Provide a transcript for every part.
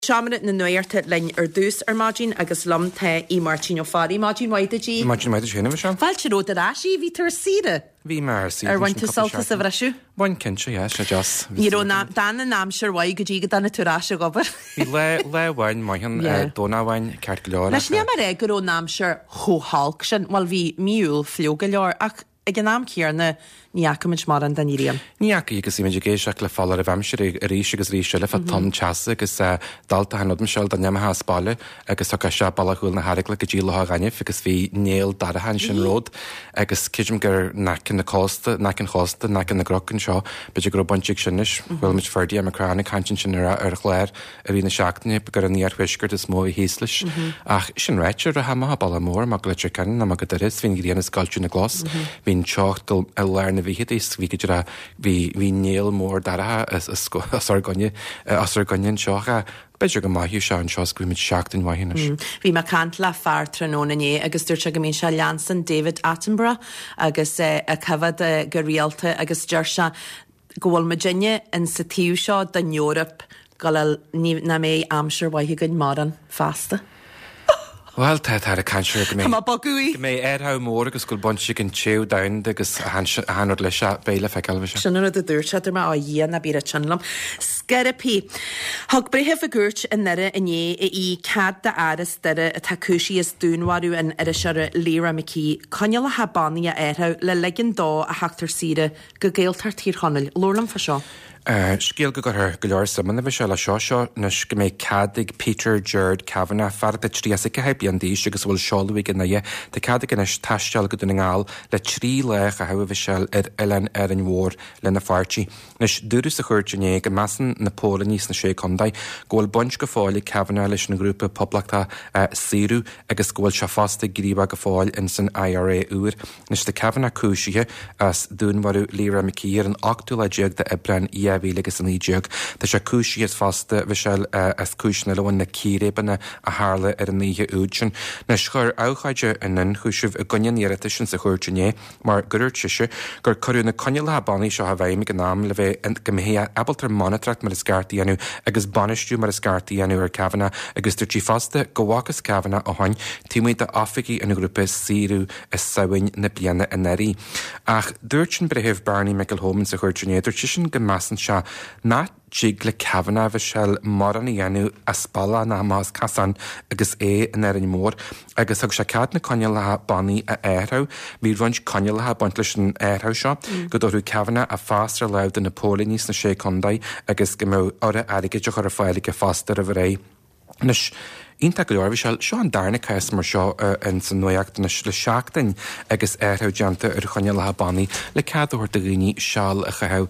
Seamanna na nuirte lein dús mágin agus lomta í Martino Fari mágin waidetí. Martin waidetí hinna se. Fáilte róta ráisi ví tar sire. Bhí mar sí. Bhainte salta sa bhreisiú? Bhain cinse, se just. Níró dána nám seir bhaid go dtí go dána túráise gobar. Bhí le bhain maihan dónahhain ceart go leor. Leis ní mar go nám seir thóhalk sin, bhil bhí miúil fliú go leor ach ag an nám céarna níacamid mar an daníriam. Níaca agus imide géiseach le fallar a bheimseir a ríis agus ríise le fan tom teasa agus dalta hanod Michelle da neamha spáile agus so se ballachúil na harigla go ddílath gannih agus bhí néal darahan sin ród agus cisim gur necin na chosta, necin na grocin seo, beidir gur bontig sinnis, bhfuil mit ferdi am acrána cantin sin ar chléir a bhí na seachtainine gur an níarhuiisgur is mó híslis ach sin réitir a hamaha ballamór mag le chicken na mag go is hín gríanana sculptú na glas, hín teocht go leir na bhí is hí néal mór daratha as ar gonne seocha beidir go maithú se an seo scuimid seachtain maihinnes. Bhí mar cant le fear trónané agus dúirt go mín se leansan David Attenborough agus a cefad go rialta agus deir se gohfuil Virginia in sa tíú seo den Europa go na mé amsir waithe go mar an fasta. Well, tá a canseir go mé mé ha mór agus go bonse an tíú dain agus hanir lei se béile feicalh se. Sinnar a dúirte mar á dhéana bí a tsinlam. Scarapí. Thg brethe a gúirt in nire iné í cad de áras deire a tacúsí is dúnharú in ar seire léra micí coneal a habbaní a airtha le legin dó a heachtar sire go géaltar tíorchonil. Lorlam fa seo. Scéal go gur go leor samana bheith se le seo nus go méid cadig Peter Jared Kavanagh farda tríasa go heb bíandí agus bhfuil seálaí gan naie de cadig inis taisteal go duna ngáil le trí lech a hah bheith seil ar eilean ar an mhór le na fartí. Nus dúras a chuirtené go measan na póla níos na sé condaid ggóil buint go fáil Kavanagh leis na grúpa poblachta sírú agus ggóil se fásta gríba go fáil in san IRA úr. Nus de Kavanagh cúisithe as dúnharú líra micíar an 8 le déag de ebran bhílegus an ídeag, Tá sé cúisí is fasta bheit se as cúisna lehain na círébanna a hála ar an níthe údsin. Na chur áchaide inan chúisih a gunneíireta sin sa chuirtené mar gurúirtise gur choú na conne le bannaí seo a bhaimi go nám le bheith go mé ebaltar monitracht mar is gartaíanú agus banistú mar is gartaíanú ar Kavanagh agus dúirtí fasta go bhhagus Kavanagh a hain tímuid a áficí in grúpa sírú is saoin na bliana a neirí. Ach dúirt sin bretheh Barney Michael Holman sa chuirtené dúirt sin go measan se ná tig le Kavanagh bheith seil mar an dhéanú a spala na más casan agus in ar an mór agus thug se cead na conne lethe bannaí a airtha bhí roint conne lethe baint leis an airtha seo go dúirú Kavanagh a fástar leibh den na póla níos na sé condaid agus go mó ára aige de chur a fáile go fástar a bhré. Nus Ínta go leor bhí seo an darna cais mar seo in san nuachtainna le seachtain agus airtha deanta ar chuine lethe bannaí le cadúir a rií seall a chathe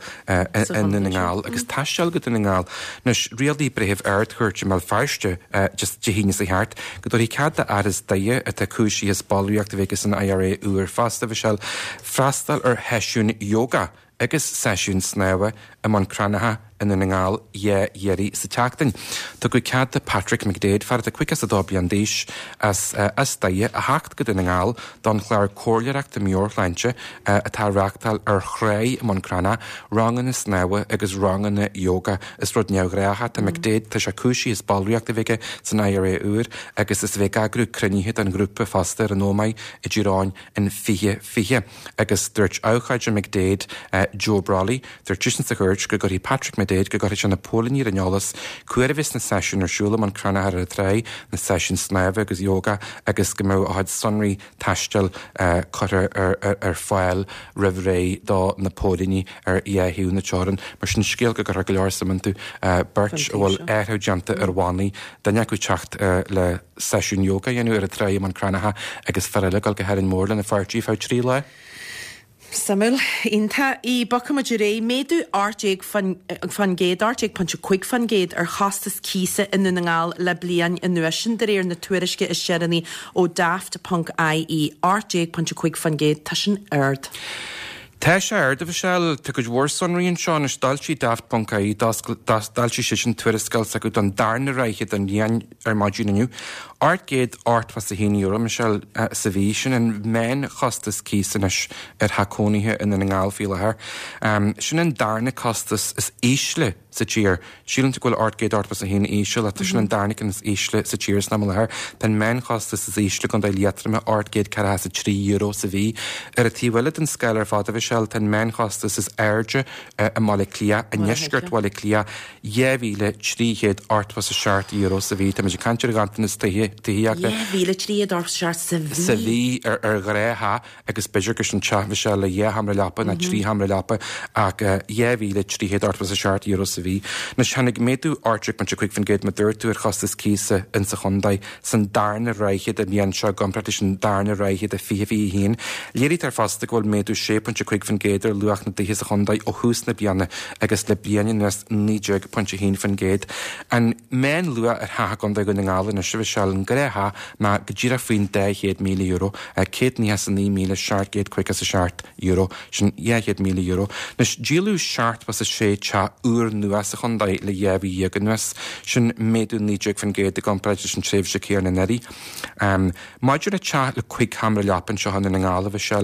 in na ngáil agus taisteal go in na ngáil. Nus rialdaí bretheh airt chuirte me fearste just de híine sa cheart, go dúirí cad a aras daie a tá cúisí is ballúíocht a bhégus an IRA úr fasta bhí seall freastal ar heisiún yoga agus seisiún snáha am an cranatha in na ngáil dhéirí sa teachtain. Tá go cead de Patrick McDade fear a cuicas a dóbí an díis as daie a hacht go na ngáil don chléir cóirleachta míorleinte atá reachtal ar chré am an crana rangan na snáha agus rangan na yoga is rud neamhréacha a McDade tá se cúisí is ballúíocht a bhige san IRA úr agus is bheith agrú cruníthe an grúpa fasta an nómaid i ddíráin in fiche agus dúirt áchaid a McDade Joe Brawley tar tuisan sa chuirt go gurí Patrick McDade go gurí se na pólaní aneolalas cuairhís na sesiún arsúla an cranathe ar a tré na sesiún snáha agus yoga agus go mó áid sonraí taistil chuir ar fáil rihré dá na pólaní ar hiú na teran mar sin scéal go gur go leor sam tú Birch bhfuil airtha deanta ar bhánaí daine acu techt le sesiún yoga dhéanú ar a tré an cranathe agus ferile go heann mórla na feartíí fá trí le. Samuel, inta í bacamaid ré méadú áirteag fan géad áirteag panse chuig fan géad ar chastas císa in na ngáil le blian in nuasin de réir na tuairisce is searanní ó daft.ie áirteag panse chuig fan géad tá sin ard. Tá sé air de bh seil tu go bhór sonraíonn seán is daltí daft.ie daltí sé sin tuairiscail sa go don darna reiche den dhéan ar maidúnaniu. Art géad art was a híúra me seil sa bhí sin an men chostas císanis ar hacónithe in an ngáil fialathair. Sin an darna costas is ísle sa tír. Sílan gohfuil artgéid artpas a hín ísle a tuisna an darnic an ísle sa tírs na leir, Tá men chasta sa ísle gan létrame artgéid cara sa €3 sa bhí. Ar a tíhfuile an scalar fáda bhí sell tan men chasta sa airde a mála clia a neisgurt bhála clia €3,000 tríhéad artpas a €7 sa bhí. Tá meidir cantir gantain is tííachta. €3,000 tríhéad artpas sa bhí. Sa bhí ar grétha agus beidir gur an teach bhí sell le hamra lepa na trí hamra lepa ag €3,000 tríhéad artpas a €7 sa bhí. Na seannig méadú artric man se chuig fan géad ma dúirtúir chastas císa in sa chundaid san darna reiche a bíon seo gomprati sin darna reiche a fihí hín. Léirí tar fasta gohfuil méadú sépon se chuig fan géidir luach na dtí sa chundaid ó hús na bíanna agus le bíanaine nuas 9.1 fan géad. An men lua ar hatha gomdaid go na ngála na sibh sell an grétha má go ddíra faoin €10,000 céad ní as an 9,000 seart géad chuig as a €7 sin €1,000,000. Nes dílú seart was a sé te úr nuas a chundaid le dhéhí gan nuas sin méadú 9 fan géad a gomprati sin tréh se céar na neri. Maidir a te le chuig hamra lepan se hanna na ngála bh sell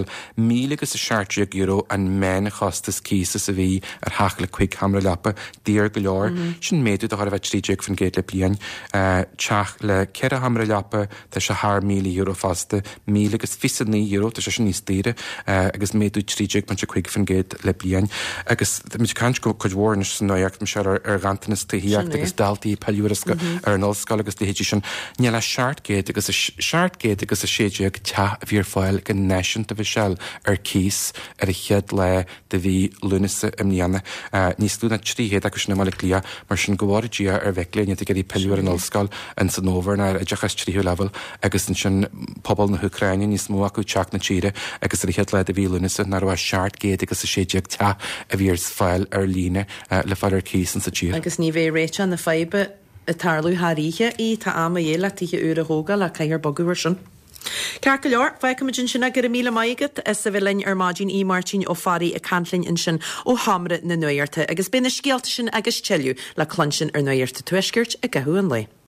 €1,700 an men chastas císa sa bhí ar haach le chuig hamra lepa dír go leor sin méadú a bheith 3 fan géad le blian teach le ceir a hamra lepa tá se €1,000 fasta €1,059 tá se sin níos tíre agus méadú 3.5 fan géad le blian agus mit cant go chuidhórne san nuocht me se ar gantanas taíocht agus daltaí peúrasca ar an nóscoil agus héidir sin ní le seartgéad agus seartgéad agus a séideag te a bhír fáil go neisiint a bhí sell ar cís ar a chead le de bhí lunasa imníana níos lúna tríhéad agus na mála clia mar sin gohhaidí ar bheicléine a gurí peúar an nóscoil an san nóver na a dechas tríú level agus an sin pobl na Ucraine níos mó acu teach na tíre agus a chead le a bhí lunasa nar bh seartgéad agus a séideag te a bhír fáil ar líne le fáil ar cís an sa tír. Agus ní bhéh réite na feibe a tarlú haíthe í tá ama dhéile títhe ura hóga le caiar boguhar sin. Cear go leor, bhaicimidin sinna gur 1,000 maigad is sa bhfuilinn ar mádín í Martin ó farí a cantlinn in sin ó hamra na nuirte agus bina scialta sin agus teilú le clansin ar nuirte tuisgirt a gathú an lei.